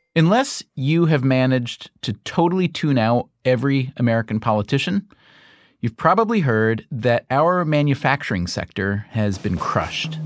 Unless you have managed to totally tune out every American politician, you've probably heard that our manufacturing sector has been crushed.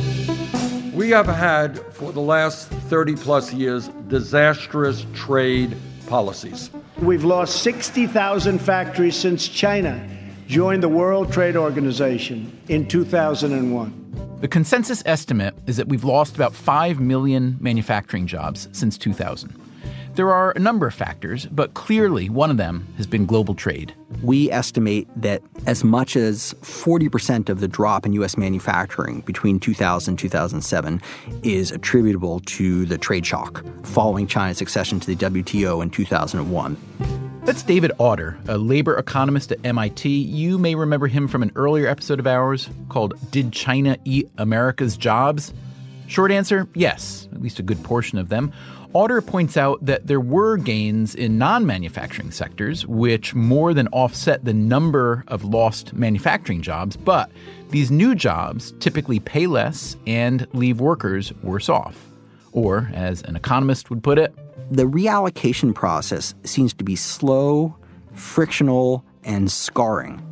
We have had, for the last 30 plus years, disastrous trade policies. We've lost 60,000 factories since China joined the World Trade Organization in 2001. The consensus estimate is that we've lost about 5 million manufacturing jobs since 2000. There are a number of factors, but clearly one of them has been global trade. We estimate that as much as 40% of the drop in U.S. manufacturing between 2000 and 2007 is attributable to the trade shock following China's accession to the WTO in 2001. That's David Autor, a labor economist at MIT. You may remember him from an earlier episode of ours called Did China Eat America's Jobs? Short answer, yes, at least a good portion of them. Autor points out that there were gains in non-manufacturing sectors, which more than offset the number of lost manufacturing jobs, but these new jobs typically pay less and leave workers worse off. Or, as an economist would put it, the reallocation process seems to be slow, frictional, and scarring.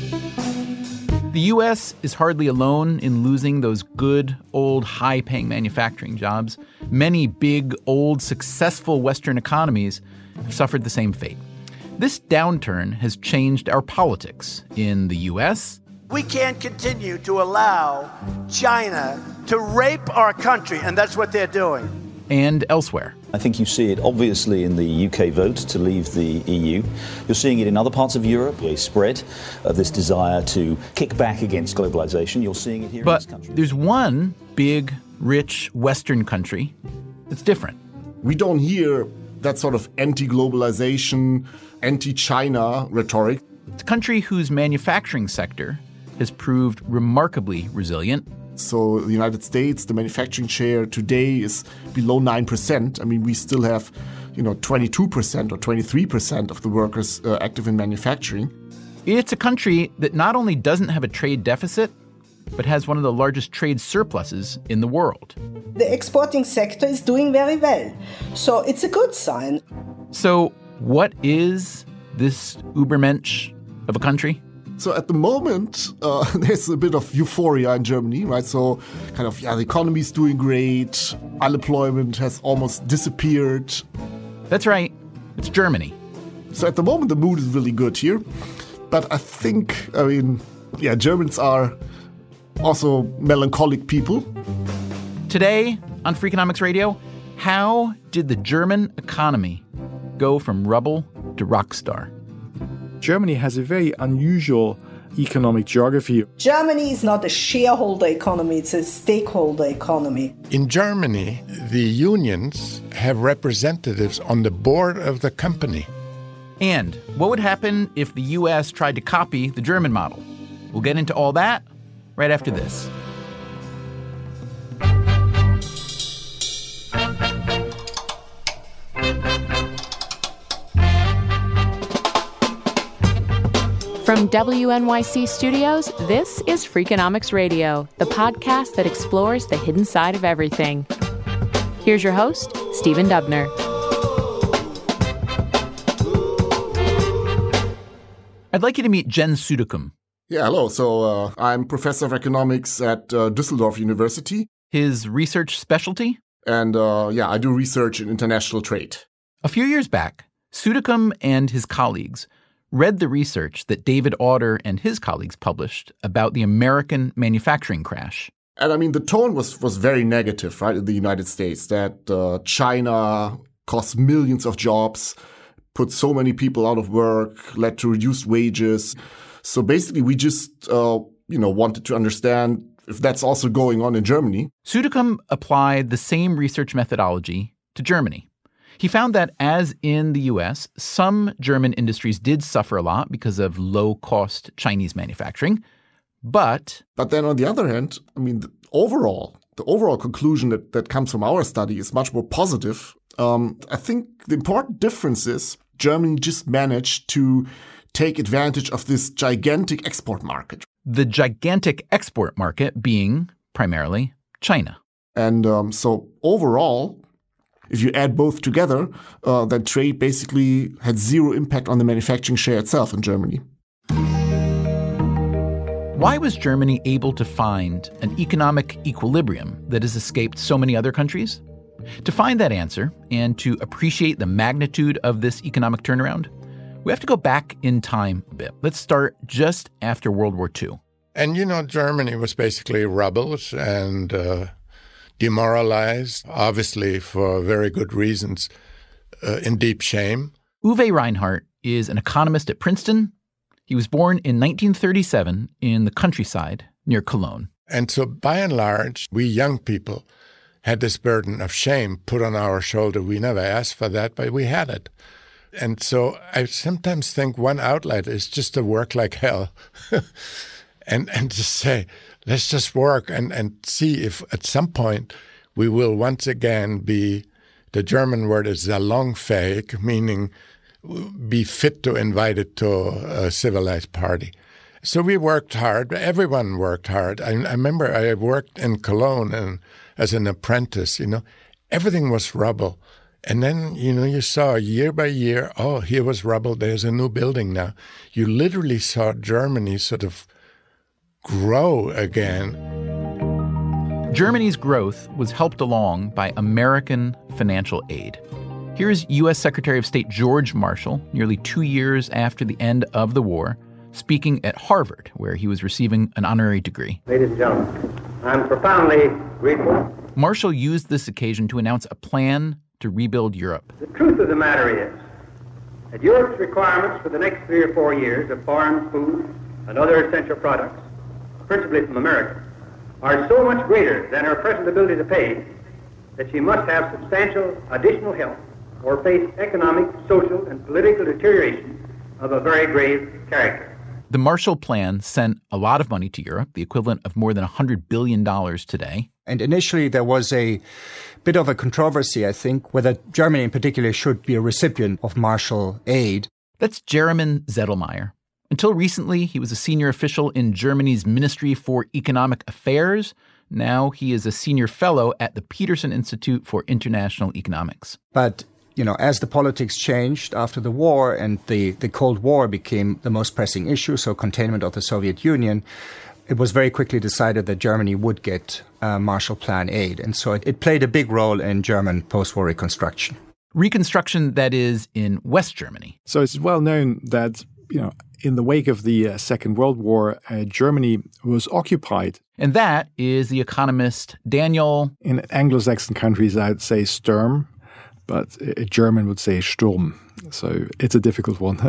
The U.S. is hardly alone in losing those good, old, high-paying manufacturing jobs. Many big, old, successful Western economies have suffered the same fate. This downturn has changed our politics in the U.S. We can't continue to allow China to rape our country, and that's what they're doing. And elsewhere. I think you see it obviously in the UK vote to leave the EU. You're seeing it in other parts of Europe, a spread of this desire to kick back against globalization. You're seeing it here in this country. But there's one big, rich Western country that's different. We don't hear that sort of anti-globalization, anti-China rhetoric. It's a country whose manufacturing sector has proved remarkably resilient. So the United States, the manufacturing share today is below 9%. I mean, we still have, 22% or 23% of the workers active in manufacturing. It's a country that not only doesn't have a trade deficit, but has one of the largest trade surpluses in the world. The exporting sector is doing very well. So it's a good sign. So what is this Übermensch of a country? So at the moment, there's a bit of euphoria in Germany, right? So the economy's doing great. Unemployment has almost disappeared. That's right. It's Germany. So at the moment, the mood is really good here. But I think, Germans are also melancholic people. Today on Freakonomics Radio, how did the German economy go from rubble to rock star? Germany has a very unusual economic geography. Germany is not a shareholder economy, it's a stakeholder economy. In Germany, the unions have representatives on the board of the company. And what would happen if the U.S. tried to copy the German model? We'll get into all that right after this. From WNYC Studios, this is Freakonomics Radio, the podcast that explores the hidden side of everything. Here's your host, Stephen Dubner. I'd like you to meet Jens Südekum. Yeah, hello. So I'm professor of economics at Düsseldorf University. His research specialty? And I do research in international trade. A few years back, Südekum and his colleagues read the research that David Autor and his colleagues published about the American manufacturing crash. And the tone was very negative, right, in the United States, that China cost millions of jobs, put so many people out of work, led to reduced wages. So basically, we just, wanted to understand if that's also going on in Germany. Südekum applied the same research methodology to Germany. He found that, as in the U.S., some German industries did suffer a lot because of low-cost Chinese manufacturing, but then on the other hand, the overall conclusion that comes from our study is much more positive. I think the important difference is Germany just managed to take advantage of this gigantic export market. The gigantic export market being primarily China. And so overall, If you add both together, that trade basically had zero impact on the manufacturing share itself in Germany. Why was Germany able to find an economic equilibrium that has escaped so many other countries? To find that answer and to appreciate the magnitude of this economic turnaround, we have to go back in time a bit. Let's start just after World War II. And, Germany was basically rebels and demoralized, obviously for very good reasons, in deep shame. Uwe Reinhardt is an economist at Princeton. He was born in 1937 in the countryside near Cologne. And so by and large, we young people had this burden of shame put on our shoulder. We never asked for that, but we had it. And so I sometimes think one outlet is just to work like hell and to say, let's just work and see if at some point we will once again be, the German word is salonfähig, meaning be fit to invite it to a civilized party. So we worked hard. Everyone worked hard. I remember I worked in Cologne and as an apprentice, everything was rubble. And then, you saw year by year, oh, here was rubble, there's a new building now. You literally saw Germany sort of grow again. Germany's growth was helped along by American financial aid. Here's U.S. Secretary of State George Marshall, nearly 2 years after the end of the war, speaking at Harvard, where he was receiving an honorary degree. Ladies and gentlemen, I'm profoundly grateful. Marshall used this occasion to announce a plan to rebuild Europe. The truth of the matter is that Europe's requirements for the next 3 or 4 years of foreign food and other essential products, principally from America, are so much greater than her present ability to pay that she must have substantial additional help or face economic, social, and political deterioration of a very grave character. The Marshall Plan sent a lot of money to Europe, the equivalent of more than $100 billion today. And initially there was a bit of a controversy, I think, whether Germany in particular should be a recipient of Marshall aid. That's Jeroen Zedelmeijer. Until recently, he was a senior official in Germany's Ministry for Economic Affairs. Now he is a senior fellow at the Peterson Institute for International Economics. But as the politics changed after the war and the Cold War became the most pressing issue, so containment of the Soviet Union, it was very quickly decided that Germany would get Marshall Plan aid. And so it played a big role in German post-war reconstruction. Reconstruction, that is, in West Germany. So it's well known that, in the wake of the Second World War, Germany was occupied. And that is the economist Daniel. In Anglo-Saxon countries, I'd say Sturm. But a German would say Sturm, so it's a difficult one.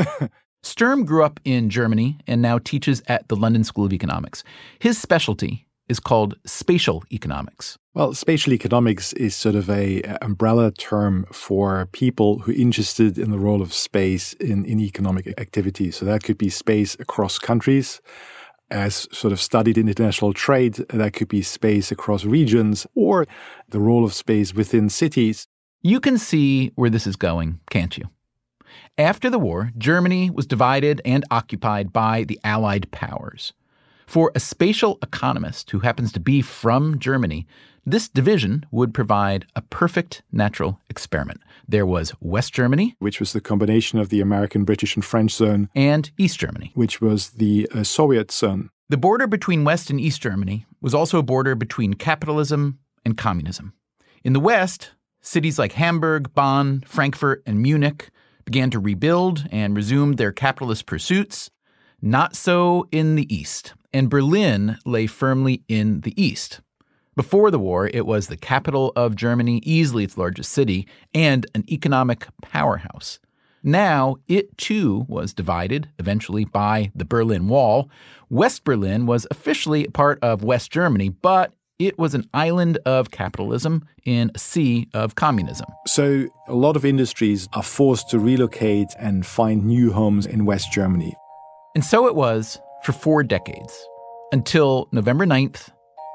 Sturm grew up in Germany and now teaches at the London School of Economics. His specialty is called spatial economics. Well, spatial economics is sort of an umbrella term for people who are interested in the role of space in economic activity. So that could be space across countries, as sort of studied in international trade. That could be space across regions, or the role of space within cities. You can see where this is going, can't you? After the war, Germany was divided and occupied by the Allied powers. For a spatial economist who happens to be from Germany, this division would provide a perfect natural experiment. There was West Germany, which was the combination of the American, British, and French zone, and East Germany, which was the Soviet zone. The border between West and East Germany was also a border between capitalism and communism. In the West, cities like Hamburg, Bonn, Frankfurt, and Munich began to rebuild and resumed their capitalist pursuits. Not so in the East, and Berlin lay firmly in the East. Before the war, it was the capital of Germany, easily its largest city, and an economic powerhouse. Now, it too was divided, eventually by the Berlin Wall. West Berlin was officially part of West Germany, but it was an island of capitalism in a sea of communism. So a lot of industries are forced to relocate and find new homes in West Germany. And so it was for 4 decades, until November 9th,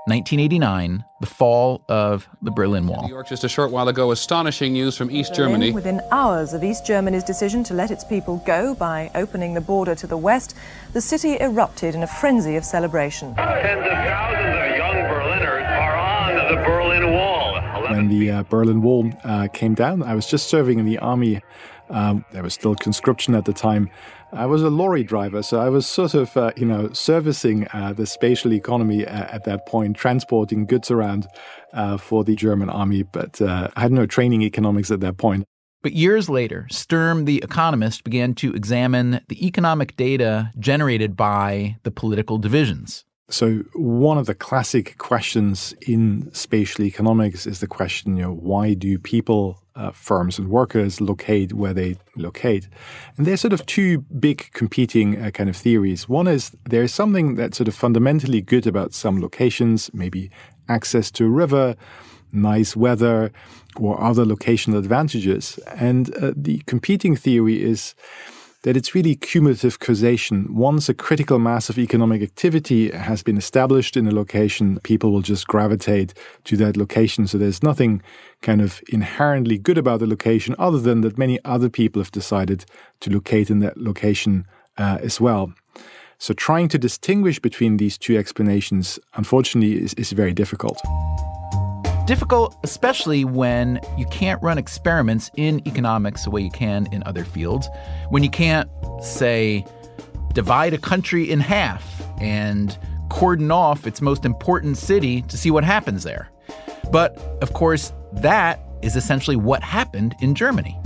1989, the fall of the Berlin Wall. New York just a short while ago, astonishing news from East Germany. Within hours of East Germany's decision to let its people go by opening the border to the west, the city erupted in a frenzy of celebration. Tens of thousands of young Berliners are on the Berlin Wall. when the Berlin Wall came down. I was just serving in the army. There was still conscription at the time. I was a lorry driver, so I was sort of, servicing the spatial economy at that point, transporting goods around for the German army. But I had no training economics at that point. But years later, Sturm, the economist, began to examine the economic data generated by the political divisions. So one of the classic questions in spatial economics is the question, why do people, firms and workers locate where they locate? And there's sort of two big competing kind of theories. One is there's something that's sort of fundamentally good about some locations, maybe access to a river, nice weather, or other locational advantages. And the competing theory is that it's really cumulative causation. Once a critical mass of economic activity has been established in a location, people will just gravitate to that location. So there's nothing kind of inherently good about the location other than that many other people have decided to locate in that location as well. So trying to distinguish between these two explanations, unfortunately, is very difficult. Difficult, especially when you can't run experiments in economics the way you can in other fields, when you can't, say, divide a country in half and cordon off its most important city to see what happens there. But, of course, that is essentially what happened in Germany.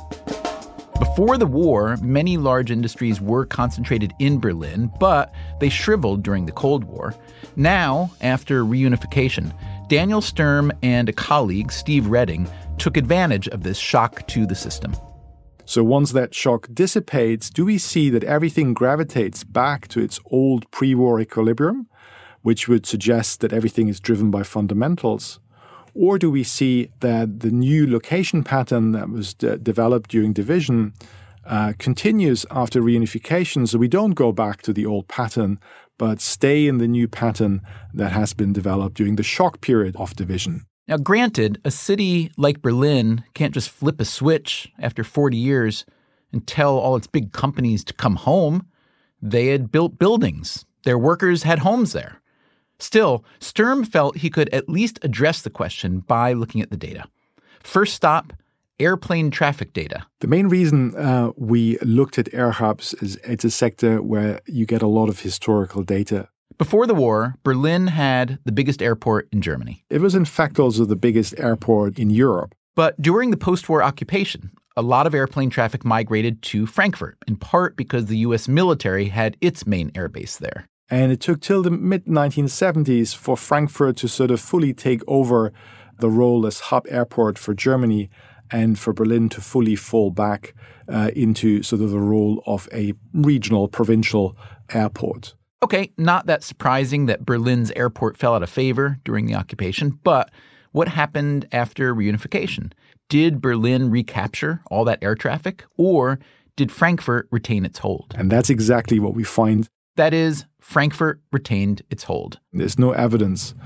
Before the war, many large industries were concentrated in Berlin, but they shriveled during the Cold War. Now, after reunification, Daniel Sturm and a colleague, Steve Redding, took advantage of this shock to the system. So once that shock dissipates, do we see that everything gravitates back to its old pre-war equilibrium, which would suggest that everything is driven by fundamentals? Or do we see that the new location pattern that was developed during division continues after reunification, so we don't go back to the old pattern, but stay in the new pattern that has been developed during the shock period of division? Now, granted, a city like Berlin can't just flip a switch after 40 years and tell all its big companies to come home. They had built buildings. Their workers had homes there. Still, Sturm felt he could at least address the question by looking at the data. First stop, airplane traffic data. The main reason we looked at air hubs is it's a sector where you get a lot of historical data. Before the war, Berlin had the biggest airport in Germany. It was in fact also the biggest airport in Europe. But during the post-war occupation, a lot of airplane traffic migrated to Frankfurt, in part because the U.S. military had its main airbase there. And it took till the mid-1970s for Frankfurt to sort of fully take over the role as hub airport for Germany and for Berlin to fully fall back into sort of the role of a regional, provincial airport. Okay, not that surprising that Berlin's airport fell out of favor during the occupation, but what happened after reunification? Did Berlin recapture all that air traffic, or did Frankfurt retain its hold? And that's exactly what we find. That is, Frankfurt retained its hold. There's no evidence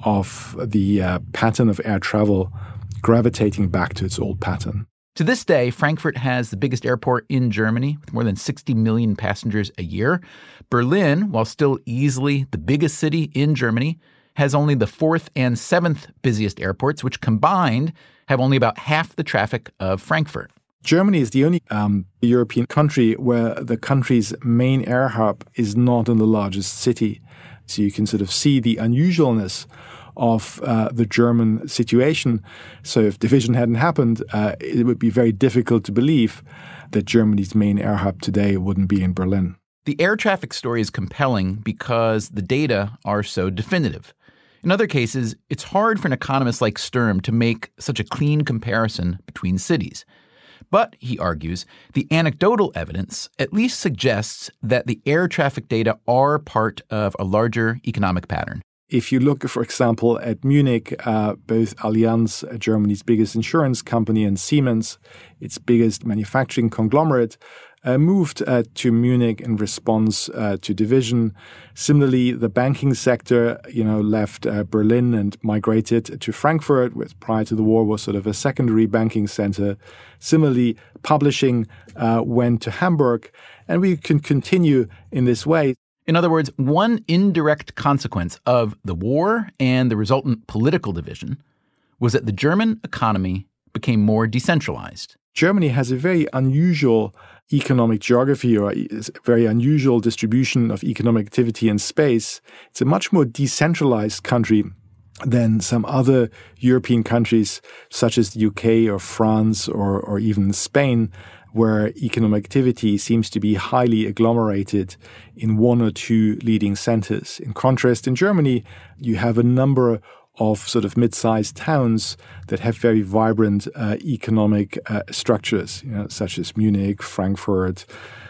of the pattern of air travel gravitating back to its old pattern. To this day, Frankfurt has the biggest airport in Germany with more than 60 million passengers a year. Berlin, while still easily the biggest city in Germany, has only the fourth and seventh busiest airports, which combined have only about half the traffic of Frankfurt. Germany is the only European country where the country's main air hub is not in the largest city. So you can sort of see the unusualness of the German situation. So if division hadn't happened, it would be very difficult to believe that Germany's main air hub today wouldn't be in Berlin. The air traffic story is compelling because the data are so definitive. In other cases, it's hard for an economist like Sturm to make such a clean comparison between cities. But, he argues, the anecdotal evidence at least suggests that the air traffic data are part of a larger economic pattern. If you look, for example, at Munich, both Allianz, Germany's biggest insurance company, and Siemens, its biggest manufacturing conglomerate, moved to Munich in response to division. Similarly, the banking sector, left Berlin and migrated to Frankfurt, which prior to the war was sort of a secondary banking center. Similarly, publishing went to Hamburg, and we can continue in this way. In other words, one indirect consequence of the war and the resultant political division was that the German economy became more decentralized. Germany has a very unusual economic geography, or a very unusual distribution of economic activity in space. It's a much more decentralized country than some other European countries, such as the UK or France or even Spain, where economic activity seems to be highly agglomerated in one or two leading centers. In contrast, in Germany, you have a number of sort of mid-sized towns that have very vibrant economic structures, such as Munich, Frankfurt,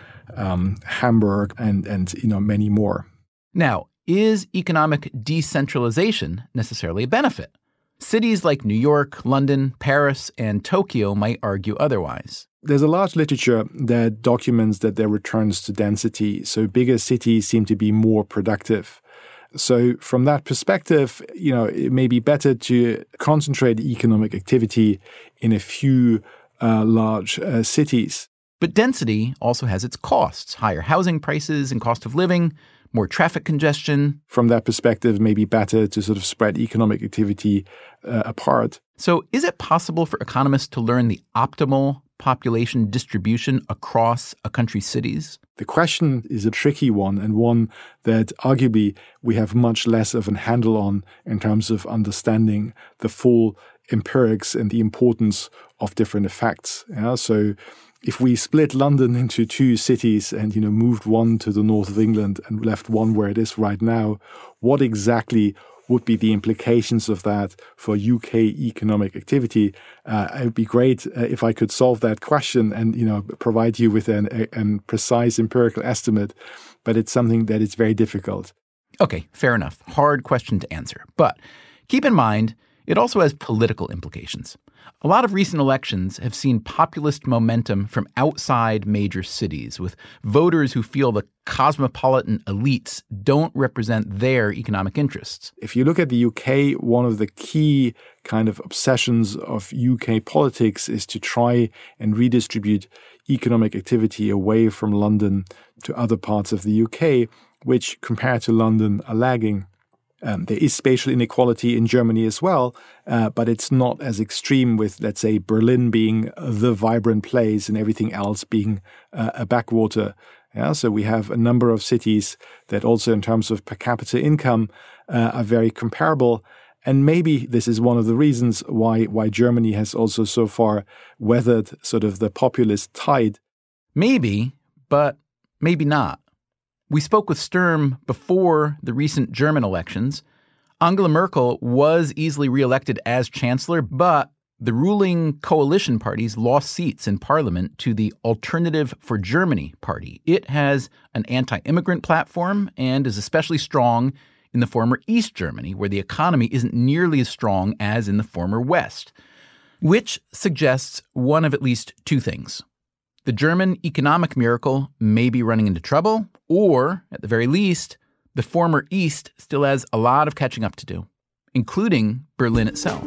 Hamburg, and many more. Now, is economic decentralization necessarily a benefit? Cities like New York, London, Paris, and Tokyo might argue otherwise. There's a large literature that documents that there are returns to density, so bigger cities seem to be more productive. So from that perspective, it may be better to concentrate economic activity in a few large cities. But density also has its costs: higher housing prices and cost of living, more traffic congestion. From that perspective, it may be better to sort of spread economic activity apart. So is it possible for economists to learn the optimal population distribution across a country's cities? The question is a tricky one, and one that arguably we have much less of a handle on in terms of understanding the full empirics and the importance of different effects. So if we split London into two cities and, moved one to the north of England and left one where it is right now, what exactly would be the implications of that for UK economic activity? It would be great if I could solve that question and, provide you with a precise empirical estimate, but it's something that is very difficult. Okay, fair enough. Hard question to answer. But keep in mind, it also has political implications. A lot of recent elections have seen populist momentum from outside major cities, with voters who feel the cosmopolitan elites don't represent their economic interests. If you look at the UK, one of the key kind of obsessions of UK politics is to try and redistribute economic activity away from London to other parts of the UK, which, compared to London, are lagging. There is spatial inequality in Germany as well, but it's not as extreme with, let's say, Berlin being the vibrant place and everything else being a backwater. So we have a number of cities that also in terms of per capita income are very comparable. And maybe this is one of the reasons why Germany has also so far weathered sort of the populist tide. Maybe, but maybe not. We spoke with Sturm before the recent German elections. Angela Merkel was easily reelected as chancellor, but the ruling coalition parties lost seats in parliament to the Alternative for Germany party. It has an anti-immigrant platform and is especially strong in the former East Germany, where the economy isn't nearly as strong as in the former West, which suggests one of at least two things. The German economic miracle may be running into trouble, or, at the very least, the former East still has a lot of catching up to do, including Berlin itself.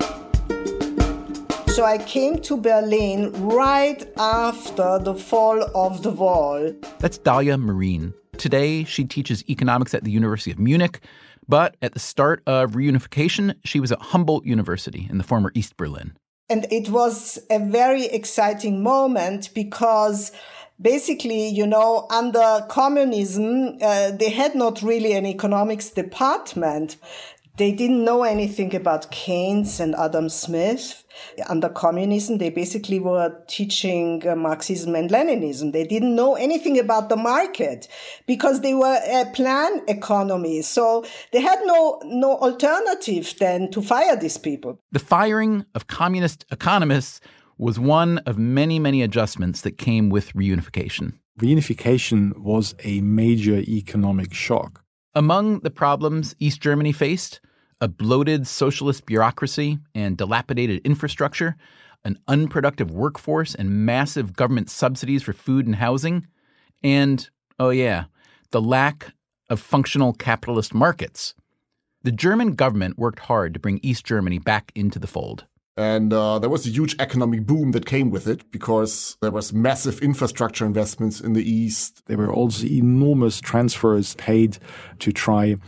So I came to Berlin right after the fall of the wall. That's Dalia Marin. Today, she teaches economics at the University of Munich, but at the start of reunification, she was at Humboldt University in the former East Berlin. And it was a very exciting moment because basically, under communism, they had not really an economics department. They didn't know anything about Keynes and Adam Smith. Under communism, they basically were teaching Marxism and Leninism. They didn't know anything about the market because they were a plan economy. So they had no alternative then to fire these people. The firing of communist economists was one of many, many adjustments that came with reunification. Reunification was a major economic shock. Among the problems East Germany faced, a bloated socialist bureaucracy and dilapidated infrastructure, an unproductive workforce and massive government subsidies for food and housing, and, the lack of functional capitalist markets. The German government worked hard to bring East Germany back into the fold. And there was a huge economic boom that came with it because there was massive infrastructure investments in the East. There were also enormous transfers paid to try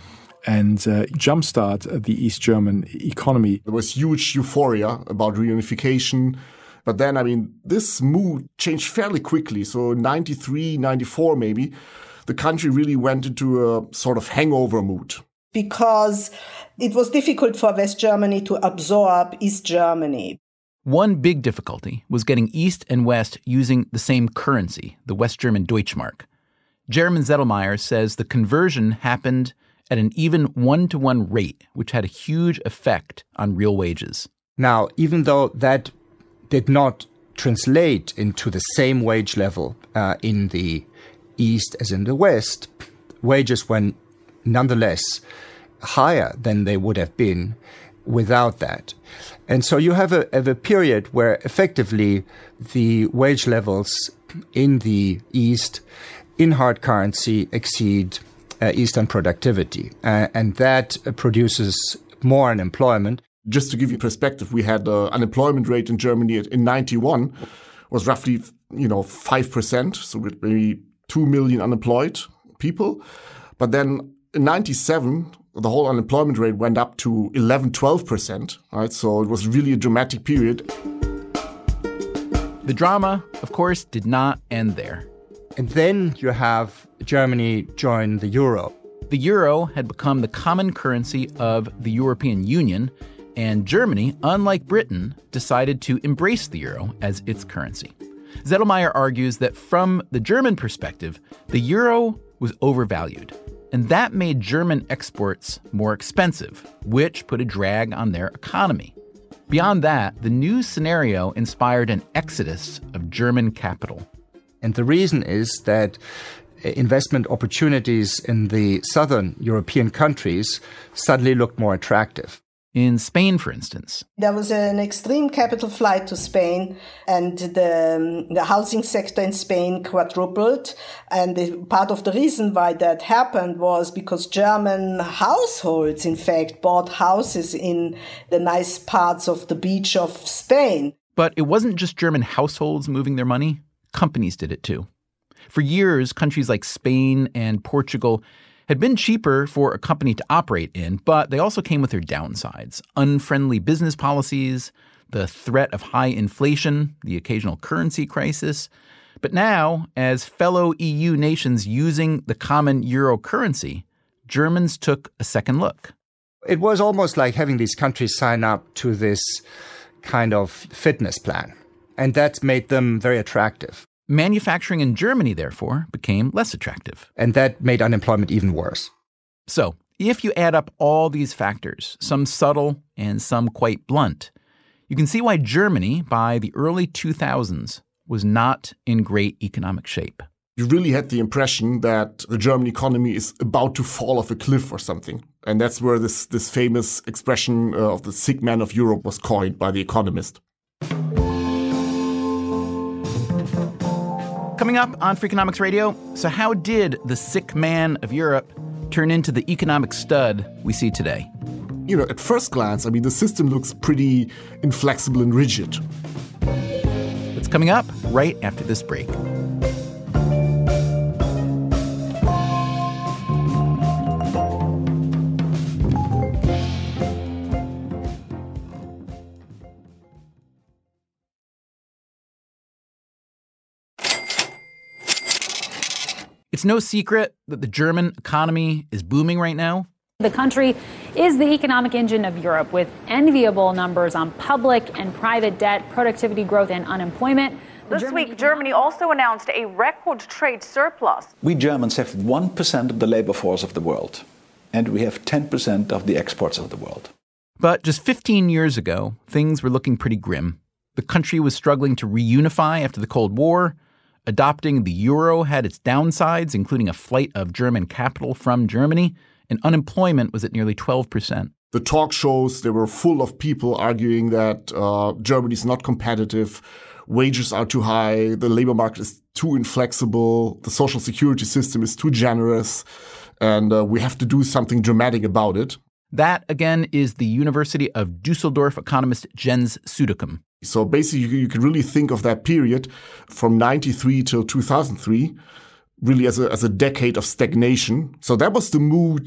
and jumpstart the East German economy. There was huge euphoria about reunification. But then, I mean, this mood changed fairly quickly. So 93, 94 maybe, the country really went into a sort of hangover mood. Because it was difficult for West Germany to absorb East Germany. One big difficulty was getting East and West using the same currency, the West German Deutschmark. German Zettelmeyer says the conversion happened at an even 1-to-1 rate, which had a huge effect on real wages. Now, even though that did not translate into the same wage level in the East as in the West, wages went nonetheless higher than they would have been without that. And so you have a period where effectively the wage levels in the East in hard currency exceed Eastern productivity. And that produces more unemployment. Just to give you perspective, we had the unemployment rate in Germany in 91 was roughly, 5%. So with maybe 2 million unemployed people. But then in 97, the whole unemployment rate went up to 11-12%, right? So it was really a dramatic period. The drama, of course, did not end there. And then you have Germany join the euro. The euro had become the common currency of the European Union, and Germany, unlike Britain, decided to embrace the euro as its currency. Zettelmeyer argues that from the German perspective, the euro was overvalued. And that made German exports more expensive, which put a drag on their economy. Beyond that, the new scenario inspired an exodus of German capital. And the reason is that investment opportunities in the southern European countries suddenly looked more attractive. In Spain, for instance. There was an extreme capital flight to Spain, and the housing sector in Spain quadrupled. And part of the reason why that happened was because German households, in fact, bought houses in the nice parts of the beach of Spain. But it wasn't just German households moving their money. Companies did it too. For years, countries like Spain and Portugal had been cheaper for a company to operate in, but they also came with their downsides. Unfriendly business policies, the threat of high inflation, the occasional currency crisis. But now, as fellow EU nations using the common euro currency, Germans took a second look. It was almost like having these countries sign up to this kind of fitness plan, and that made them very attractive. Manufacturing in Germany, therefore, became less attractive. And that made unemployment even worse. So, if you add up all these factors, some subtle and some quite blunt, you can see why Germany, by the early 2000s, was not in great economic shape. You really had the impression that the German economy is about to fall off a cliff or something. And that's where this famous expression of the sick man of Europe was coined by The Economist. Coming up on Freakonomics Radio, so how did the sick man of Europe turn into the economic stud we see today? At first glance, the system looks pretty inflexible and rigid. It's coming up right after this break. It's no secret that the German economy is booming right now. The country is the economic engine of Europe, with enviable numbers on public and private debt, productivity growth, and unemployment. This week, Germany also announced a record trade surplus. We Germans have 1% of the labor force of the world, and we have 10% of the exports of the world. But just 15 years ago, things were looking pretty grim. The country was struggling to reunify after the Cold War. Adopting the euro had its downsides, including a flight of German capital from Germany, and unemployment was at nearly 12%. The talk shows, they were full of people arguing that Germany is not competitive, wages are too high, the labor market is too inflexible, the social security system is too generous, and we have to do something dramatic about it. That, again, is the University of Dusseldorf economist Jens Südekum. So basically, you can really think of that period from 93 till 2003 really as a decade of stagnation. So that was the mood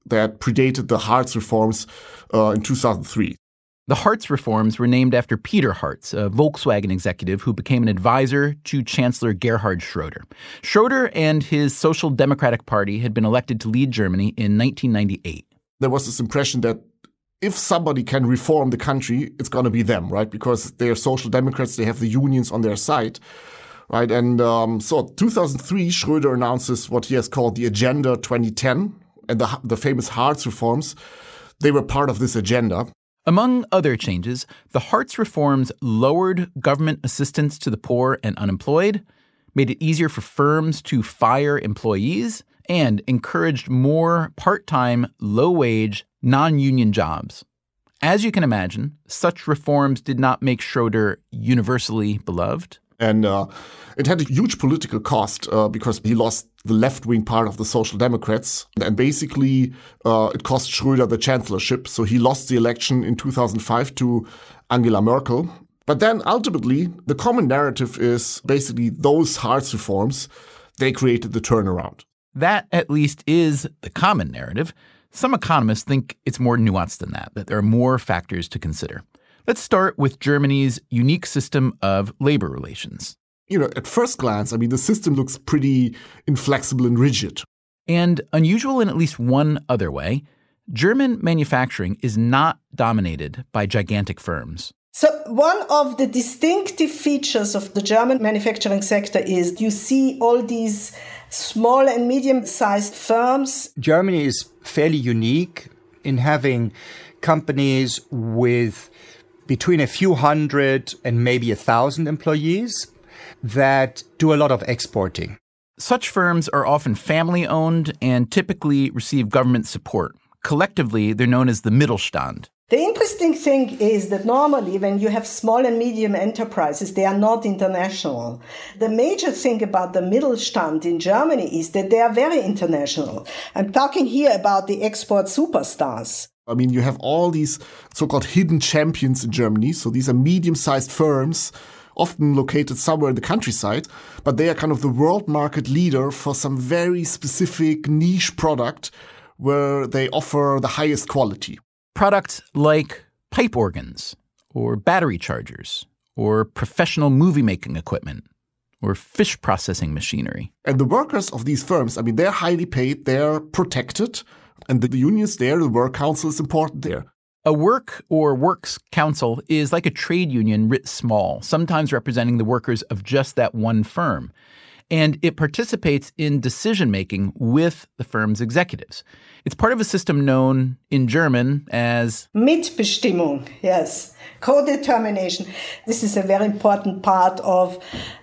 that predated the Hartz reforms in 2003. The Hartz reforms were named after Peter Hartz, a Volkswagen executive who became an advisor to Chancellor Gerhard Schroeder. Schroeder and his Social Democratic Party had been elected to lead Germany in 1998. There was this impression that if somebody can reform the country, it's going to be them, right? Because they're social democrats, they have the unions on their side, right? And so 2003, Schroeder announces what he has called the Agenda 2010, and the famous Hartz reforms. They were part of this agenda. Among other changes, the Hartz reforms lowered government assistance to the poor and unemployed, made it easier for firms to fire employees, and encouraged more part-time, low-wage, non-union jobs. As you can imagine, such reforms did not make Schroeder universally beloved. And it had a huge political cost because he lost the left-wing part of the Social Democrats. And basically, it cost Schroeder the chancellorship. So he lost the election in 2005 to Angela Merkel. But then ultimately, the common narrative is basically those Hartz reforms, they created the turnaround. That, at least, is the common narrative. Some economists think it's more nuanced than that there are more factors to consider. Let's start with Germany's unique system of labor relations. You know, at first glance, I mean, the system looks pretty inflexible and rigid. And unusual in at least one other way, German manufacturing is not dominated by gigantic firms. So one of the distinctive features of the German manufacturing sector is you see all these small and medium-sized firms. Germany is fairly unique in having companies with between a few hundred and maybe 1,000 employees that do a lot of exporting. Such firms are often family-owned and typically receive government support. Collectively, they're known as the Mittelstand. The interesting thing is that normally when you have small and medium enterprises, they are not international. The major thing about the Mittelstand in Germany is that they are very international. I'm talking here about the export superstars. I mean, you have all these so-called hidden champions in Germany. So these are medium-sized firms, often located somewhere in the countryside, but they are kind of the world market leader for some very specific niche product where they offer the highest quality. Products like pipe organs or battery chargers or professional movie-making equipment or fish processing machinery. And the workers of these firms, I mean, they're highly paid, they're protected. And the unions there, the work council is important there. A work or works council is like a trade union writ small, sometimes representing the workers of just that one firm. And it participates in decision-making with the firm's executives. It's part of a system known in German as Mitbestimmung, yes, co-determination. This is a very important part of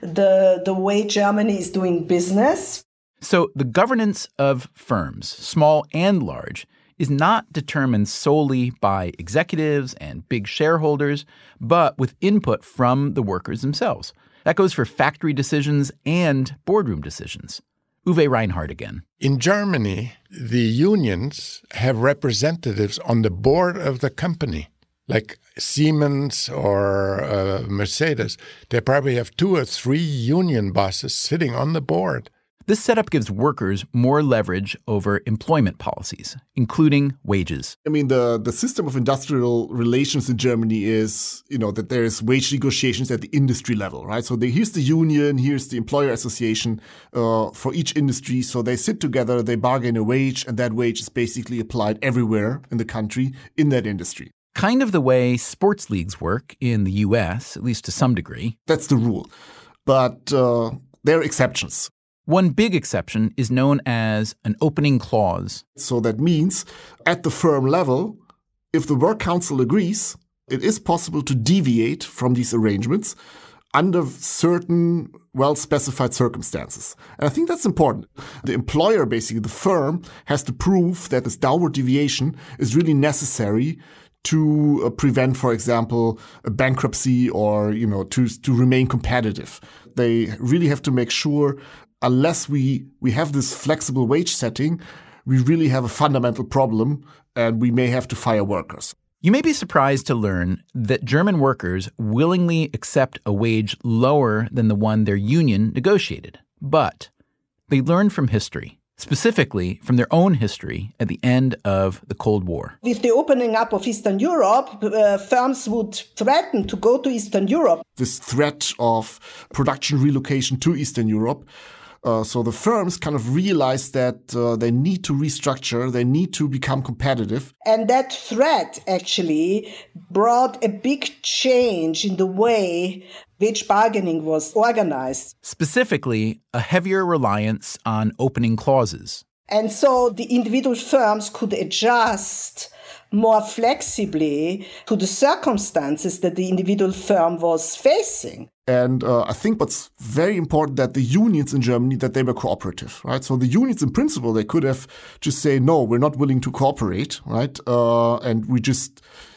the way Germany is doing business. So the governance of firms, small and large, is not determined solely by executives and big shareholders, but with input from the workers themselves. That goes for factory decisions and boardroom decisions. Uwe Reinhardt again. In Germany, the unions have representatives on the board of the company, like Siemens or Mercedes. They probably have 2 or 3 union bosses sitting on the board. This setup gives workers more leverage over employment policies, including wages. I mean, the system of industrial relations in Germany is, you know, that there is wage negotiations at the industry level, right? So here's the union, here's the employer association for each industry. So they sit together, they bargain a wage, and that wage is basically applied everywhere in the country in that industry. Kind of the way sports leagues work in the U.S., at least to some degree. That's the rule. But there are exceptions. One big exception is known as an opening clause. So that means at the firm level, if the work council agrees, it is possible to deviate from these arrangements under certain well-specified circumstances. And I think that's important. The employer, basically the firm, has to prove that this downward deviation is really necessary to prevent, for example, a bankruptcy or, you know, to remain competitive. They really have to make sure unless we have this flexible wage setting, we really have a fundamental problem and we may have to fire workers. You may be surprised to learn that German workers willingly accept a wage lower than the one their union negotiated. But they learned from history specifically from their own history at the end of the Cold War. With the opening up of Eastern Europe, firms would threaten to go to Eastern Europe. This threat of production relocation to Eastern Europe. So the firms kind of realized that they need to restructure, they need to become competitive. And that threat actually brought a big change in the way wage bargaining was organized. Specifically, a heavier reliance on opening clauses. And so the individual firms could adjust more flexibly to the circumstances that the individual firm was facing. And I think what's very important that the unions in Germany, that they were cooperative, right? So the unions in principle, they could have just say, no, we're not willing to cooperate, right? And we just,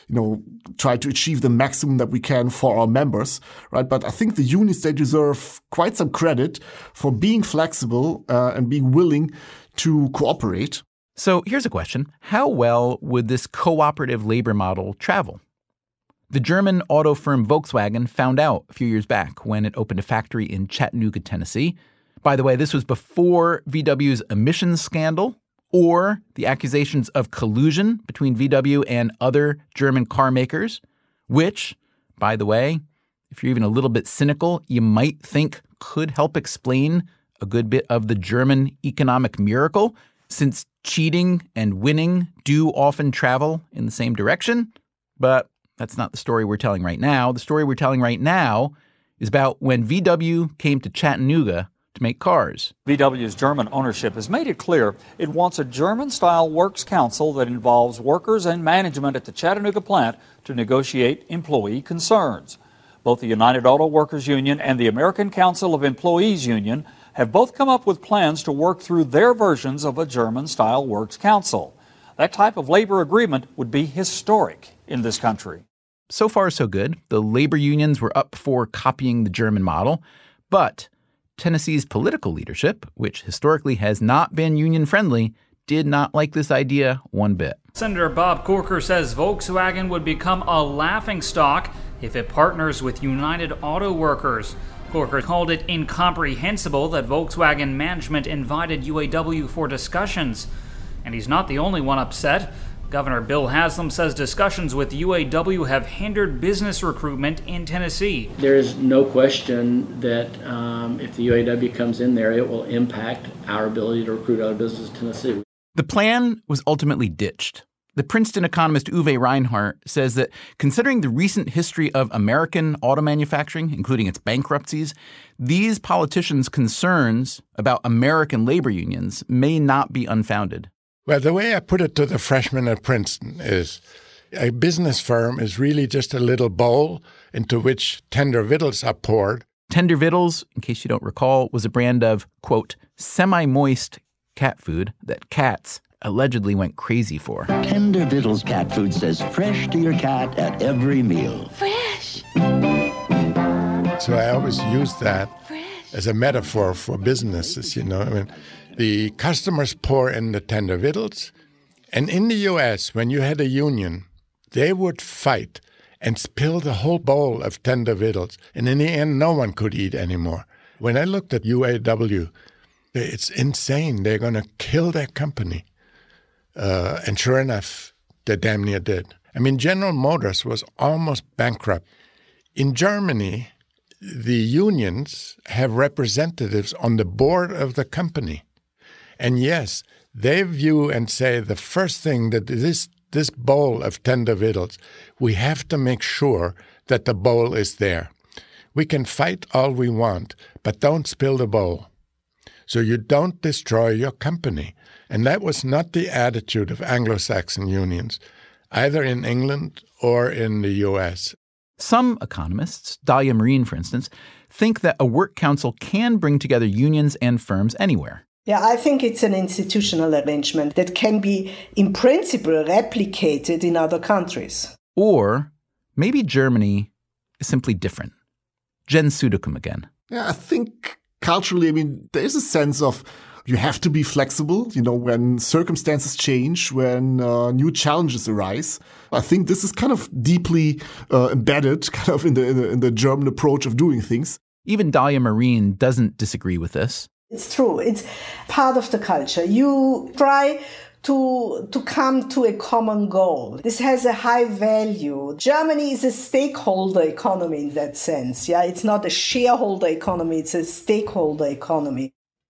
try to achieve the maximum that we can for our members, right? But I think the unions, they deserve quite some credit for being flexible and being willing to cooperate. So here's a question. How well would this cooperative labor model travel? The German auto firm Volkswagen found out a few years back when it opened a factory in Chattanooga, Tennessee. By the way, this was before VW's emissions scandal or the accusations of collusion between VW and other German car makers, which, by the way, if you're even a little bit cynical, you might think could help explain a good bit of the German economic miracle, since cheating and winning do often travel in the same direction. But that's not the story we're telling right now. The story we're telling right now is about when VW came to Chattanooga to make cars. VW's German ownership has made it clear it wants a German-style works council that involves workers and management at the Chattanooga plant to negotiate employee concerns. Both the United Auto Workers Union and the American Council of Employees Union have both come up with plans to work through their versions of a German-style works council. That type of labor agreement would be historic in this country. So far, so good. The labor unions were up for copying the German model, but Tennessee's political leadership, which historically has not been union-friendly, did not like this idea one bit. Senator Bob Corker says Volkswagen would become a laughingstock if it partners with United Auto Workers. Corker called it incomprehensible that Volkswagen management invited UAW for discussions. And he's not the only one upset. Governor Bill Haslam says discussions with UAW have hindered business recruitment in Tennessee. There is no question that if the UAW comes in there, it will impact our ability to recruit out of business in Tennessee. The plan was ultimately ditched. The Princeton economist Uwe Reinhardt says that considering the recent history of American auto manufacturing, including its bankruptcies, these politicians' concerns about American labor unions may not be unfounded. Well, the way I put it to the freshmen at Princeton is a business firm is really just a little bowl into which tender victuals are poured. Tender Victuals, in case you don't recall, was a brand of, quote, semi-moist cat food that cats allegedly went crazy for. Tender Victuals cat food says fresh to your cat at every meal. Fresh. So I always use that as a metaphor for businesses, the customers pour in the tender victuals. And in the U.S., when you had a union, they would fight and spill the whole bowl of tender victuals. And in the end, no one could eat anymore. When I looked at UAW, it's insane. They're going to kill their company. And sure enough, they damn near did. General Motors was almost bankrupt. In Germany, the unions have representatives on the board of the company. And yes, they view and say the first thing that this bowl of tender victuals, we have to make sure that the bowl is there. We can fight all we want, but don't spill the bowl. So you don't destroy your company. And that was not the attitude of Anglo-Saxon unions, either in England or in the U.S. Some economists, Dahlia Marine, for instance, think that a work council can bring together unions and firms anywhere. Yeah, I think it's an institutional arrangement that can be, in principle, replicated in other countries. Or maybe Germany is simply different. Jens Südekum again. Yeah, I think culturally, there is a sense of you have to be flexible, when circumstances change, when new challenges arise. I think this is kind of deeply embedded kind of in the German approach of doing things. Even Dahlia Marine doesn't disagree with this. It's true. It's part of the culture. You try to come to a common goal. This has a high value. Germany is a stakeholder economy in that sense. Yeah, it's not a shareholder economy, it's a stakeholder economy.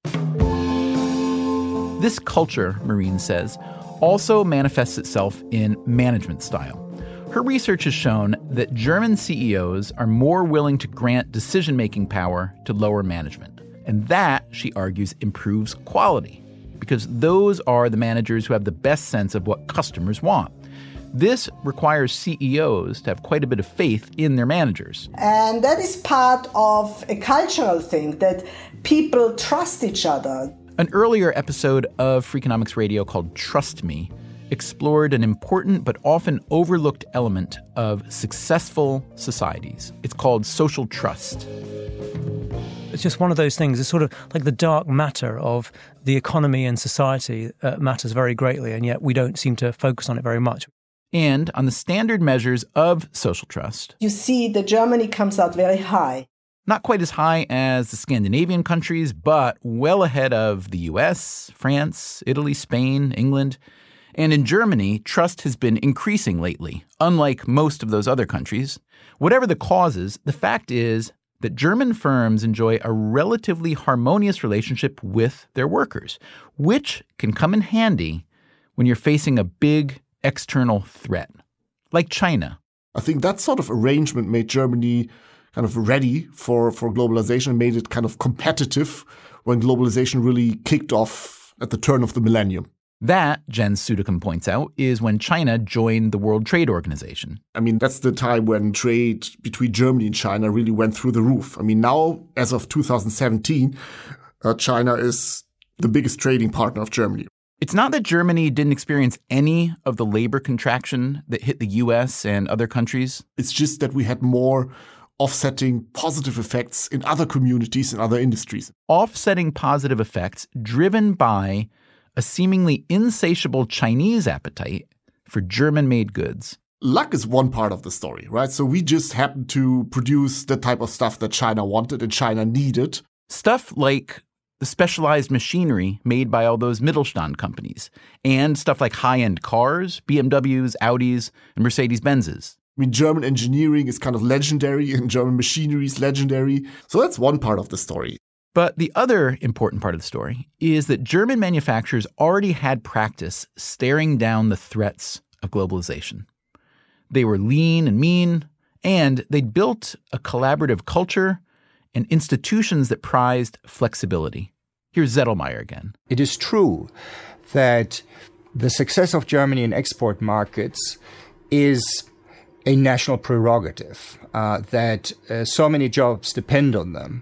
This culture, Maureen says, also manifests itself in management style. Her research has shown that German CEOs are more willing to grant decision-making power to lower management. And that, she argues, improves quality, because those are the managers who have the best sense of what customers want. This requires CEOs to have quite a bit of faith in their managers. And that is part of a cultural thing, that people trust each other. An earlier episode of Freakonomics Radio called Trust Me explored an important but often overlooked element of successful societies. It's called social trust. It's just one of those things. It's sort of like the dark matter of the economy and society matters very greatly, and yet we don't seem to focus on it very much. And on the standard measures of social trust, you see that Germany comes out very high. Not quite as high as the Scandinavian countries, but well ahead of the US, France, Italy, Spain, England. And in Germany, trust has been increasing lately, unlike most of those other countries. Whatever the causes, the fact is that German firms enjoy a relatively harmonious relationship with their workers, which can come in handy when you're facing a big external threat, like China. I think that sort of arrangement made Germany kind of ready for globalization, made it kind of competitive when globalization really kicked off at the turn of the millennium. That, Jens Südekum points out, is when China joined the World Trade Organization. I mean, that's the time when trade between Germany and China really went through the roof. I mean, now, as of 2017, China is the biggest trading partner of Germany. It's not that Germany didn't experience any of the labor contraction that hit the US and other countries. It's just that we had more offsetting positive effects in other communities and other industries. Offsetting positive effects driven by a seemingly insatiable Chinese appetite for German-made goods. Luck is one part of the story, right? So we just happened to produce the type of stuff that China wanted and China needed. Stuff like the specialized machinery made by all those Mittelstand companies, and stuff like high-end cars, BMWs, Audis, and Mercedes-Benzes. I mean, German engineering is kind of legendary and German machinery is legendary. So that's one part of the story. But the other important part of the story is that German manufacturers already had practice staring down the threats of globalization. They were lean and mean, and they'd built a collaborative culture and institutions that prized flexibility. Here's Zettelmeier again. It is true that the success of Germany in export markets is a national prerogative, that so many jobs depend on them.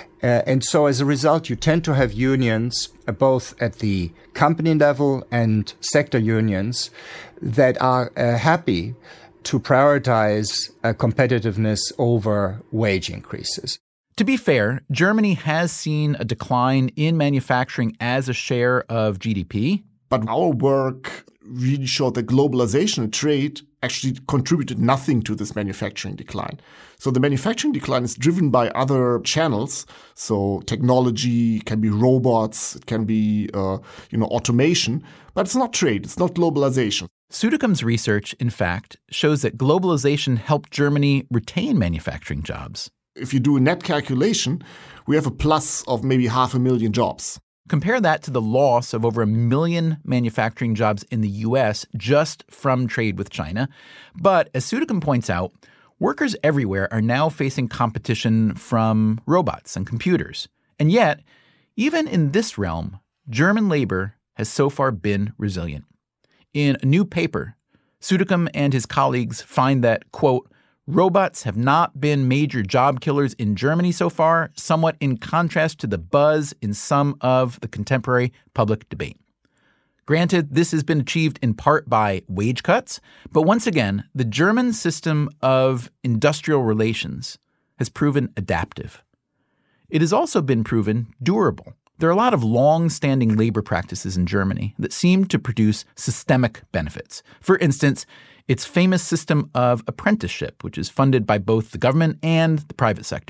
And so as a result, you tend to have unions, both at the company level and sector unions, that are happy to prioritize competitiveness over wage increases. To be fair, Germany has seen a decline in manufacturing as a share of GDP. But our work really showed that globalization and trade actually contributed nothing to this manufacturing decline. So the manufacturing decline is driven by other channels. So technology, can be robots, it can be automation, but it's not trade, it's not globalization. Südekum's research, in fact, shows that globalization helped Germany retain manufacturing jobs. If you do a net calculation, we have a plus of maybe 500,000 jobs. Compare that to the loss of over 1 million manufacturing jobs in the U.S. just from trade with China. But as Südekum points out, workers everywhere are now facing competition from robots and computers. And yet, even in this realm, German labor has so far been resilient. In a new paper, Südekum and his colleagues find that, quote, robots have not been major job killers in Germany so far, somewhat in contrast to the buzz in some of the contemporary public debate. Granted, this has been achieved in part by wage cuts, but once again, the German system of industrial relations has proven adaptive. It has also been proven durable. There are a lot of long-standing labor practices in Germany that seem to produce systemic benefits. For instance, its famous system of apprenticeship, which is funded by both the government and the private sector.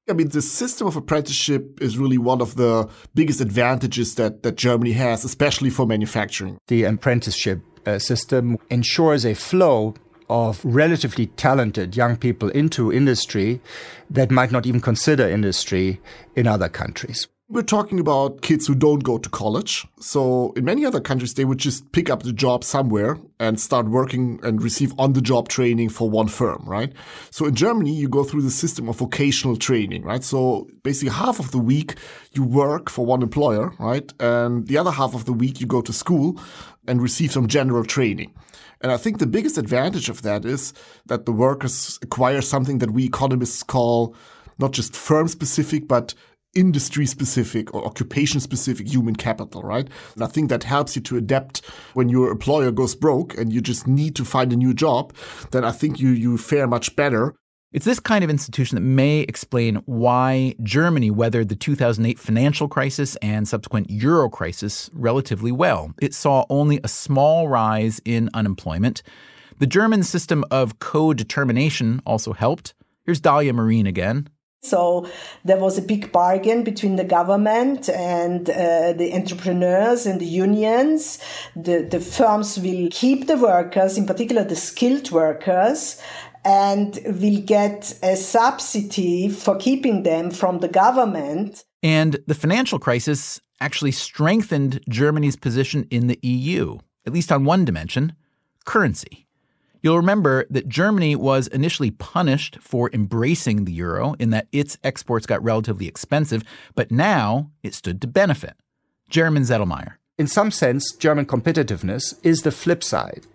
I mean, the system of apprenticeship is really one of the biggest advantages that Germany has, especially for manufacturing. The apprenticeship system ensures a flow of relatively talented young people into industry that might not even consider industry in other countries. We're talking about kids who don't go to college. So in many other countries, they would just pick up the job somewhere and start working and receive on-the-job training for one firm, right? So in Germany, you go through the system of vocational training, right? So basically half of the week you work for one employer, right? And the other half of the week you go to school and receive some general training. And I think the biggest advantage of that is that the workers acquire something that we economists call not just firm-specific, but industry-specific or occupation-specific human capital, right? And I think that helps you to adapt when your employer goes broke and you just need to find a new job. Then I think you fare much better. It's this kind of institution that may explain why Germany weathered the 2008 financial crisis and subsequent euro crisis relatively well. It saw only a small rise in unemployment. The German system of co-determination also helped. Here's Dalia Marin again. So there was a big bargain between the government and the entrepreneurs and the unions. The firms will keep the workers, in particular the skilled workers, and will get a subsidy for keeping them from the government. And the financial crisis actually strengthened Germany's position in the EU, at least on one dimension, currency. You'll remember that Germany was initially punished for embracing the euro in that its exports got relatively expensive, but now it stood to benefit. Jeremy Zettelmeyer. In some sense, German competitiveness is the flip side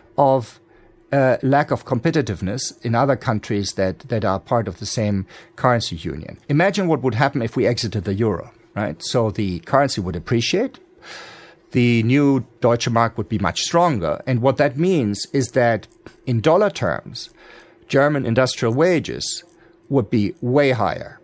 of lack of competitiveness in other countries that are part of the same currency union. Imagine what would happen if we exited the euro, right? So the currency would appreciate. The new Deutsche Mark would be much stronger. And what that means is that in dollar terms, German industrial wages would be way higher.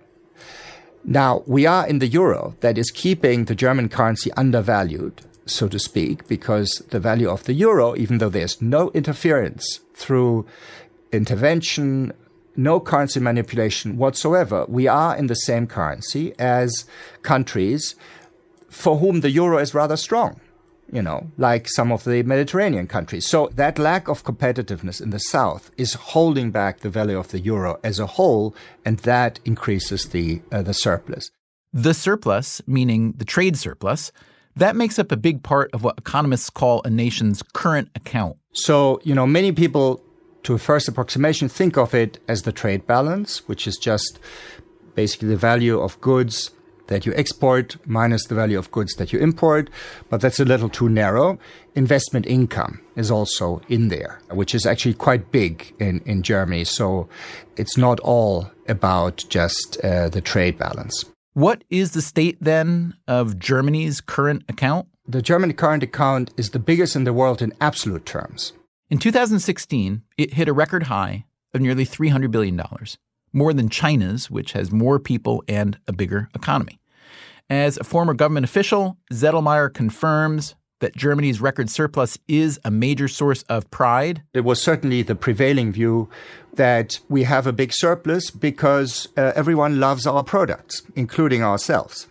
Now, we are in the euro that is keeping the German currency undervalued, so to speak, because the value of the euro, even though there's no interference through intervention, no currency manipulation whatsoever, we are in the same currency as countries for whom the euro is rather strong, like some of the Mediterranean countries. So that lack of competitiveness in the south is holding back the value of the euro as a whole, and that increases the surplus. The surplus, meaning the trade surplus, that makes up a big part of what economists call a nation's current account. So, many people, to a first approximation, think of it as the trade balance, which is just basically the value of goods that you export minus the value of goods that you import, but that's a little too narrow. Investment income is also in there, which is actually quite big in Germany. So it's not all about just the trade balance. What is the state, then, of Germany's current account? The German current account is the biggest in the world in absolute terms. In 2016, it hit a record high of nearly $300 billion, more than China's, which has more people and a bigger economy. As a former government official, Zettelmeyer confirms that Germany's record surplus is a major source of pride. It was certainly the prevailing view that we have a big surplus because everyone loves our products, including ourselves.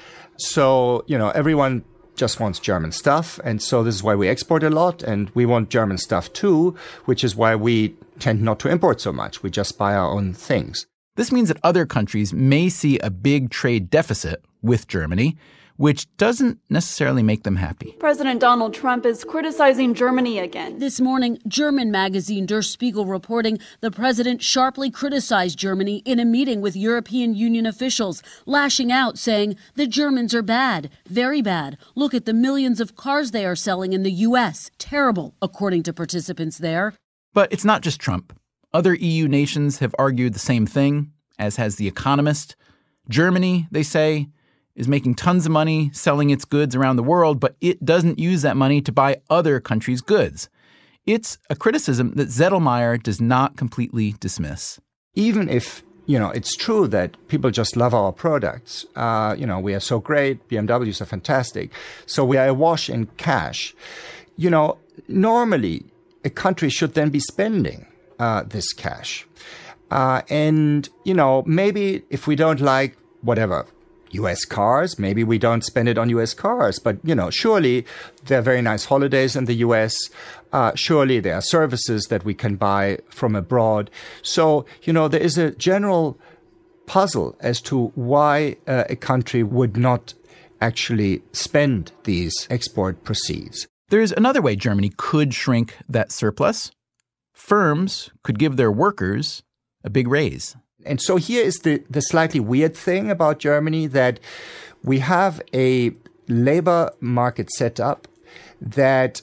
So, everyone just wants German stuff. And so this is why we export a lot. And we want German stuff too, which is why we tend not to import so much. We just buy our own things. This means that other countries may see a big trade deficit with Germany, which doesn't necessarily make them happy. President Donald Trump is criticizing Germany again. This morning, German magazine Der Spiegel reporting the president sharply criticized Germany in a meeting with European Union officials, lashing out, saying the Germans are bad, very bad. Look at the millions of cars they are selling in the U.S. Terrible, according to participants there. But it's not just Trump. Other EU nations have argued the same thing, as has The Economist. Germany, they say, is making tons of money selling its goods around the world, but it doesn't use that money to buy other countries' goods. It's a criticism that Zettelmeyer does not completely dismiss. Even if, it's true that people just love our products, we are so great, BMWs are fantastic, so we are awash in cash. Normally, a country should then be spending this cash. And, maybe if we don't like whatever, US cars, maybe we don't spend it on US cars. But, surely there are very nice holidays in the US. Surely there are services that we can buy from abroad. So, there is a general puzzle as to why a country would not actually spend these export proceeds. There's another way Germany could shrink that surplus. Firms could give their workers a big raise. And so here is the slightly weird thing about Germany, that we have a labor market set up that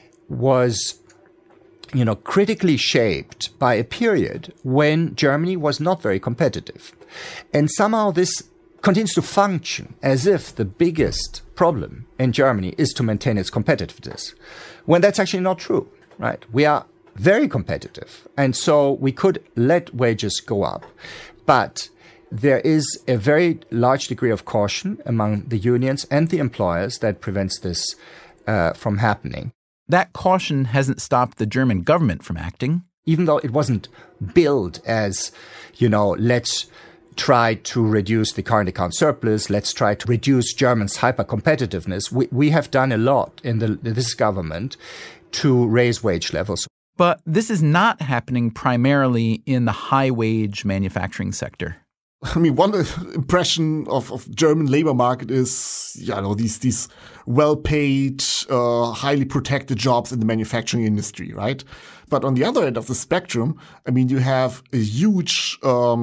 was, critically shaped by a period when Germany was not very competitive. And somehow this continues to function as if the biggest problem in Germany is to maintain its competitiveness, when that's actually not true, right? We are very competitive. And so we could let wages go up. But there is a very large degree of caution among the unions and the employers that prevents this from happening. That caution hasn't stopped the German government from acting. Even though it wasn't billed as, let's try to reduce the current account surplus, let's try to reduce Germans' hyper-competitiveness, we have done a lot in this government to raise wage levels. But this is not happening primarily in the high-wage manufacturing sector. I mean, one impression of German labor market is, these well-paid, highly protected jobs in the manufacturing industry, right? But on the other end of the spectrum, I mean, you have a huge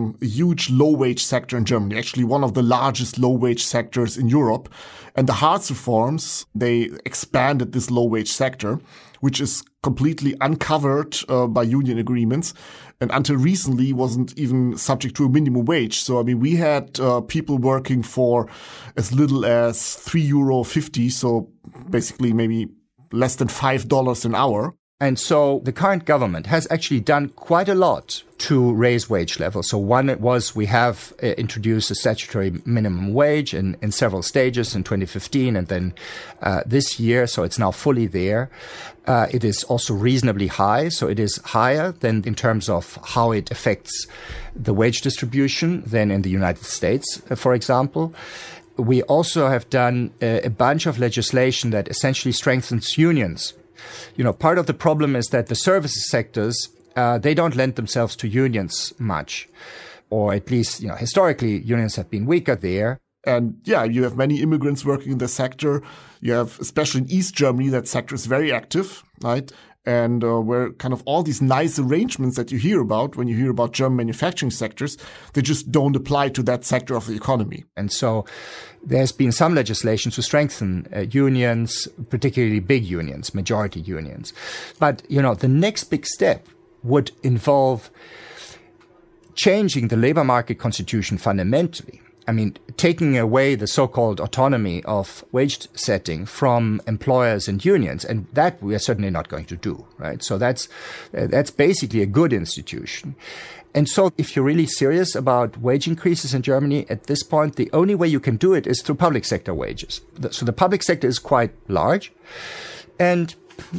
low-wage sector in Germany, actually one of the largest low-wage sectors in Europe. And the Hartz reforms, they expanded this low-wage sector, which is completely uncovered by union agreements, and until recently wasn't even subject to a minimum wage. So, I mean, we had people working for as little as €3.50, so basically maybe less than $5 an hour. And so the current government has actually done quite a lot to raise wage levels. So one was we have introduced a statutory minimum wage in several stages in 2015 and then this year. So it's now fully there. It is also reasonably high. So it is higher than in terms of how it affects the wage distribution than in the United States, for example. We also have done a bunch of legislation that essentially strengthens unions. Part of the problem is that the services sectors, they don't lend themselves to unions much. Or at least, historically, unions have been weaker there. And you have many immigrants working in the sector. You have, especially in East Germany, that sector is very active, right? And where kind of all these nice arrangements that you hear about when you hear about German manufacturing sectors, they just don't apply to that sector of the economy. And so there's been some legislation to strengthen unions, particularly big unions, majority unions. But, the next big step would involve changing the labor market constitution fundamentally. I mean, taking away the so-called autonomy of wage setting from employers and unions, and that we are certainly not going to do, right? So that's basically a good institution. And so if you're really serious about wage increases in Germany at this point, the only way you can do it is through public sector wages. So the public sector is quite large, and,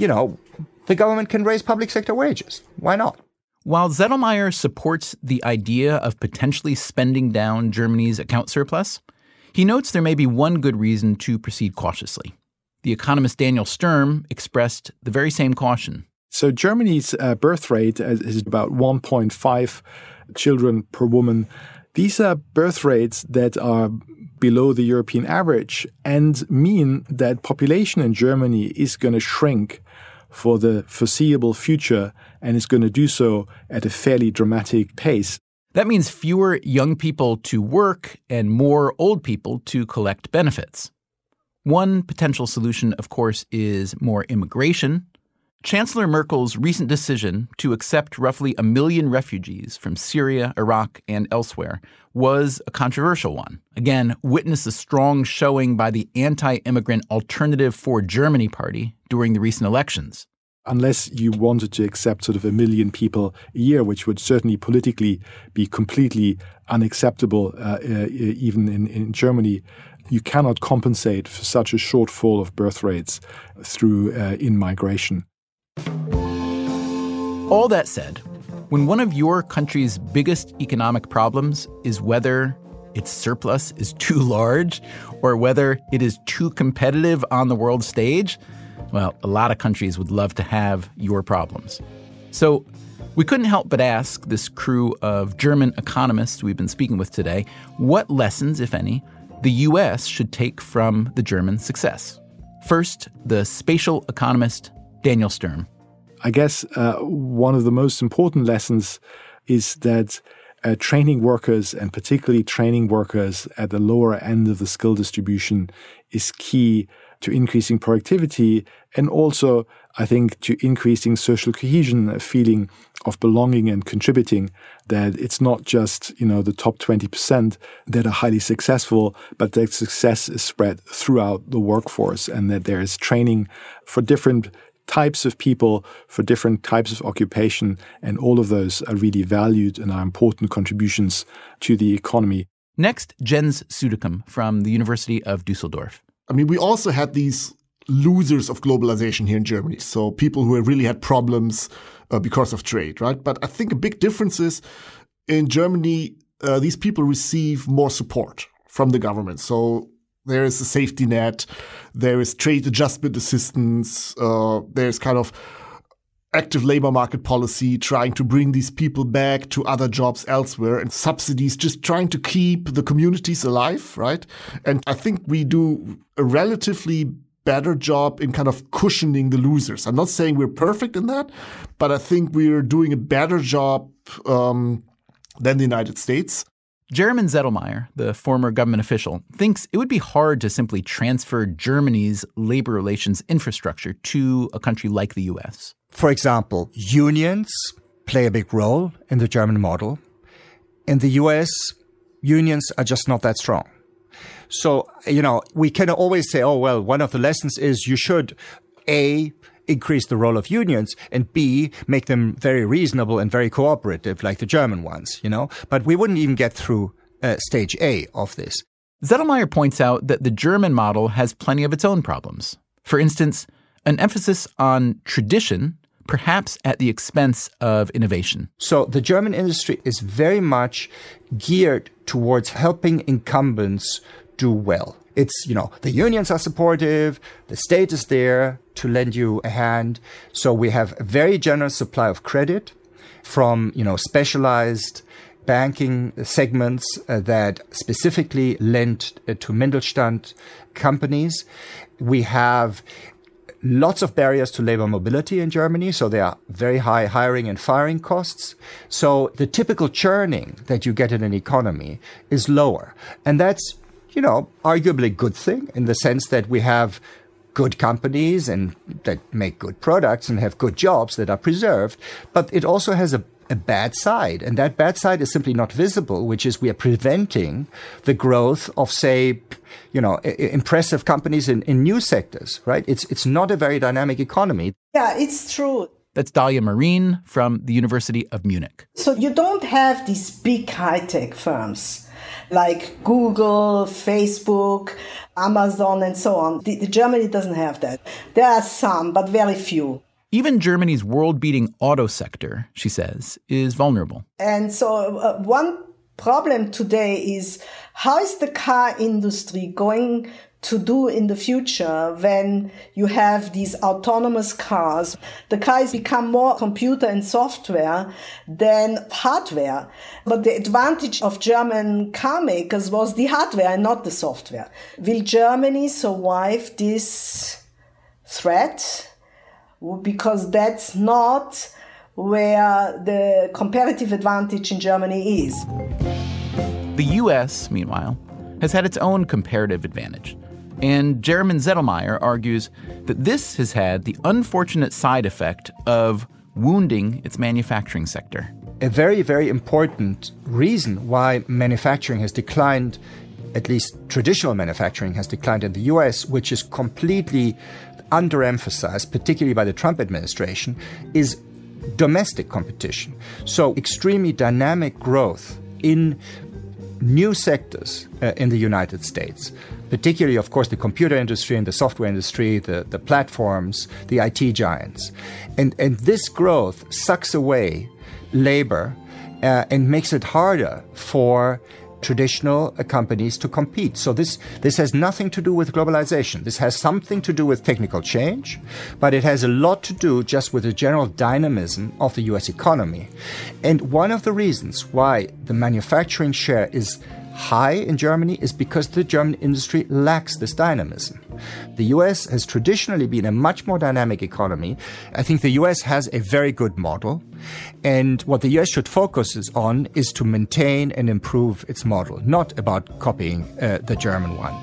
the government can raise public sector wages. Why not? While Zettelmeyer supports the idea of potentially spending down Germany's account surplus, he notes there may be one good reason to proceed cautiously. The economist Daniel Sturm expressed the very same caution. So Germany's birth rate is about 1.5 children per woman. These are birth rates that are below the European average and mean that population in Germany is going to shrink for the foreseeable future and is going to do so at a fairly dramatic pace. That means fewer young people to work and more old people to collect benefits. One potential solution, of course, is more immigration. Chancellor Merkel's recent decision to accept roughly 1 million refugees from Syria, Iraq, and elsewhere was a controversial one. Again, witness a strong showing by the anti-immigrant Alternative for Germany party during the recent elections. Unless you wanted to accept sort of 1 million people a year, which would certainly politically be completely unacceptable, even in Germany, you cannot compensate for such a shortfall of birth rates through in-migration. All that said, When one of your country's biggest economic problems is whether its surplus is too large or whether it is too competitive on the world stage, well, a lot of countries would love to have your problems. So we couldn't help but ask this crew of German economists we've been speaking with today what lessons, if any, the U.S. should take from the German success. First, the spatial economist Daniel Sturm. I guess one of the most important lessons is that training workers, and particularly training workers at the lower end of the skill distribution, is key to increasing productivity and also, I think, to increasing social cohesion, a feeling of belonging and contributing, that it's not just, the top 20% that are highly successful, but that success is spread throughout the workforce and that there is training for different types of people, for different types of occupation, and all of those are really valued and are important contributions to the economy. Next, Jens Südekum from the University of Dusseldorf. I mean, we also had these losers of globalization here in Germany. So people who have really had problems because of trade, right? But I think a big difference is in Germany, these people receive more support from the government. So there is a safety net, there is trade adjustment assistance, there's kind of active labor market policy trying to bring these people back to other jobs elsewhere, and subsidies just trying to keep the communities alive, right? And I think we do a relatively better job in kind of cushioning the losers. I'm not saying we're perfect in that, but I think we're doing a better job than the United States. Jeremy Zettelmeyer, the former government official, thinks it would be hard to simply transfer Germany's labor relations infrastructure to a country like the U.S. For example, unions play a big role in the German model. In the U.S., unions are just not that strong. So, we can always say, one of the lessons is you should, A, increase the role of unions, and B, make them very reasonable and very cooperative like the German ones, But we wouldn't even get through stage A of this. Zettelmeyer points out that the German model has plenty of its own problems. For instance, an emphasis on tradition, perhaps at the expense of innovation. So the German industry is very much geared towards helping incumbents do well. It's, the unions are supportive, the state is there to lend you a hand. So we have a very generous supply of credit from, specialized banking segments that specifically lend to Mittelstand companies. We have lots of barriers to labor mobility in Germany, so there are very high hiring and firing costs. So the typical churning that you get in an economy is lower. And that's, arguably a good thing in the sense that we have good companies and that make good products and have good jobs that are preserved. But it also has a bad side. And that bad side is simply not visible, which is we are preventing the growth of, say, impressive companies in new sectors, right? It's not a very dynamic economy. Yeah, it's true. That's Dalia Marin from the University of Munich. So you don't have these big high-tech firms like Google, Facebook, Amazon, and so on. Germany doesn't have that. There are some, but very few. Even Germany's world-beating auto sector, she says, is vulnerable. And so one problem today is how is the car industry going to do in the future when you have these autonomous cars? The cars become more computer and software than hardware. But the advantage of German car makers was the hardware and not the software. Will Germany survive this threat? Because that's not where the comparative advantage in Germany is. The U.S., meanwhile, has had its own comparative advantage. And Jeremy Zettelmeyer argues that this has had the unfortunate side effect of wounding its manufacturing sector. A very, very important reason why manufacturing has declined, at least traditional manufacturing has declined in the U.S., which is completely underemphasized, particularly by the Trump administration, is domestic competition. So extremely dynamic growth in new sectors in the United States, particularly, of course, the computer industry and the software industry, the platforms, the IT giants. And this growth sucks away labor and makes it harder for traditional companies to compete. So this has nothing to do with globalization. This has something to do with technical change, but it has a lot to do just with the general dynamism of the US economy. And one of the reasons why the manufacturing share is high in Germany is because the German industry lacks this dynamism. The US has traditionally been a much more dynamic economy. I think the US has a very good model. And what the US should focus on is to maintain and improve its model, not about copying the German one.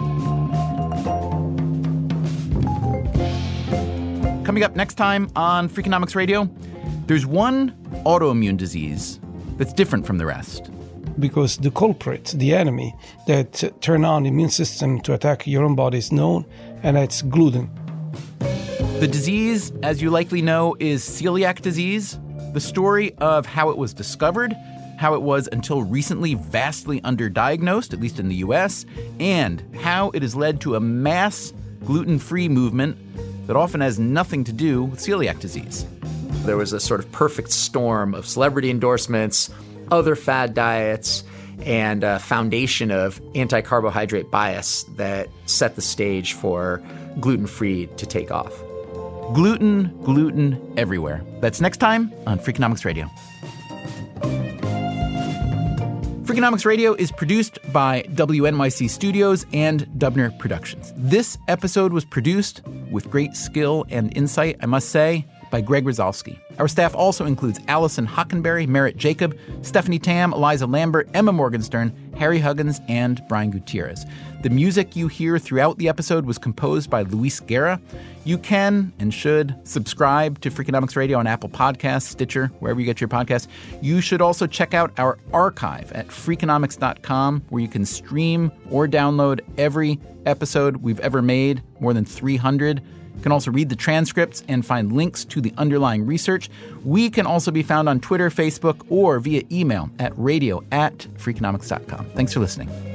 Coming up next time on Freakonomics Radio, there's one autoimmune disease that's different from the rest. Because the culprit, the enemy that turn on the immune system to attack your own body is known, and it's gluten. The disease, as you likely know, is celiac disease. The story of how it was discovered, how it was until recently vastly underdiagnosed, at least in the US, and how it has led to a mass gluten-free movement that often has nothing to do with celiac disease. There was a sort of perfect storm of celebrity endorsements, other fad diets, and a foundation of anti-carbohydrate bias that set the stage for gluten-free to take off. Gluten everywhere. That's next time on Freakonomics Radio. Freakonomics Radio is produced by WNYC Studios and Dubner Productions. This episode was produced with great skill and insight, I must say, by Greg Rosalsky. Our staff also includes Allison Hockenberry, Merritt Jacob, Stephanie Tam, Eliza Lambert, Emma Morgenstern, Harry Huggins, and Brian Gutierrez. The music you hear throughout the episode was composed by Luis Guerra. You can and should subscribe to Freakonomics Radio on Apple Podcasts, Stitcher, wherever you get your podcasts. You should also check out our archive at Freakonomics.com, where you can stream or download every episode we've ever made, more than 300. You can also read the transcripts and find links to the underlying research. We can also be found on Twitter, Facebook, or via email at radio@freakonomics.com. Thanks for listening.